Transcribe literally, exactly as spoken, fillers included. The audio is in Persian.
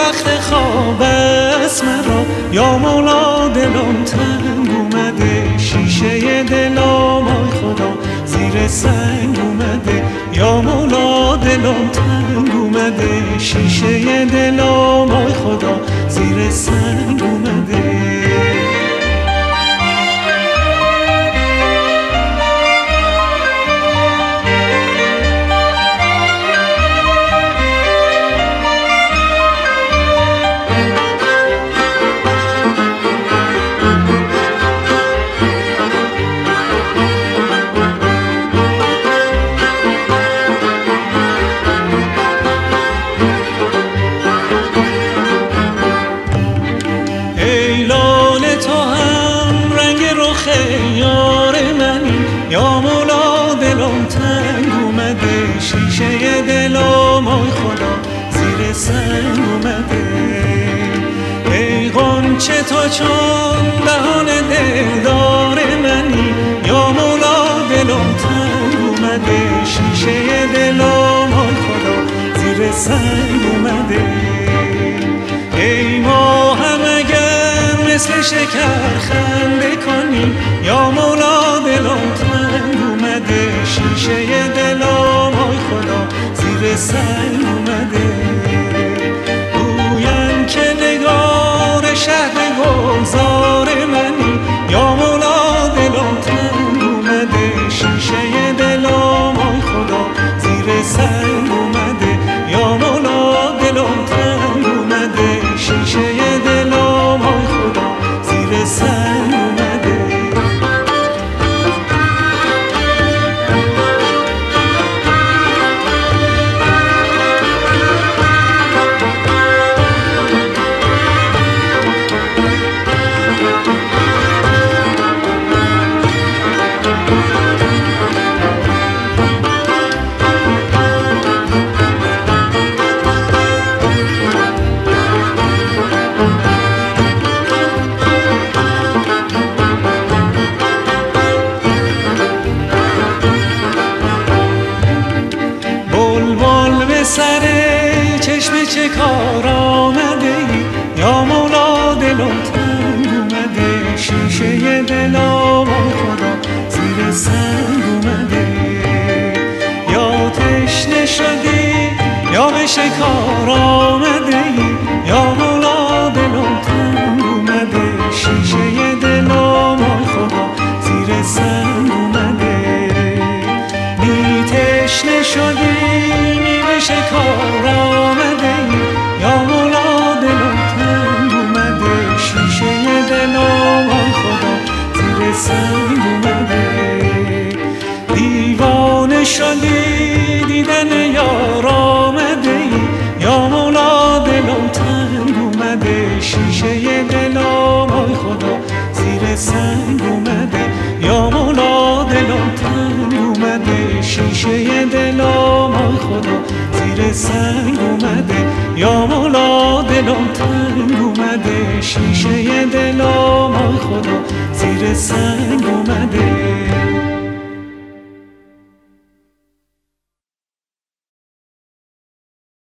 وقت خواب است مرا یا مولا دلم تنگ اومده، شیشه دلم آی خدا زیر سنگ اومده، یا مولا دلم تنگ اومده، شیشه دلم آی خدا زیر سنگ اومده. یار منی یا مولا دلم تنگ اومده، شیشه دلم آی خدا زیر سنگ اومده. ای غنچه تو چون دهان دلدار منی یا مولا دلم تنگ اومده، شیشه دلم آی خدا زیر سنگ اومده. ای ماهم اگر مثل شکر خنده کنی یا مولا دلم تنگ اومده، شیشه دلم آی خدا زیر سنگ اومده. گویم که نگار شهر گلزار منی یا مولا دلم تنگ اومده، شیشه دلم آی خدا زیر سنگ اومده، یا مولا دلم تنگ اومده، شیشه دلم آی خدا زیر سنگ اومده. سر چشم چه کار آمده ای یا مولا دلم تنگ اومده، شیشه دلم آی خدا زیر سنگ اومده. یا تشنه شدی یا به شکار آمده ای یا مولا دلم تنگ اومده، شیشه دلم آی خدا زیر سنگ اومده. می تشنه شدی شکار آمده ای یا مولا دلم تنگ اومده، شیشه دلم آی خدا زیر سنگ اومده. دیوانه شدی دیدن یار آمده ای یا مولا دلم تنگ اومده، شیشه دلم آی خدا زیر سنگ اومده، یا مولا دلم تنگ اومده، شیشه دلم آی خدا زیر سنگ اومده، یا مولا دلم تنگ اومده، شیشه دلم آی خدا زیر سنگ اومده.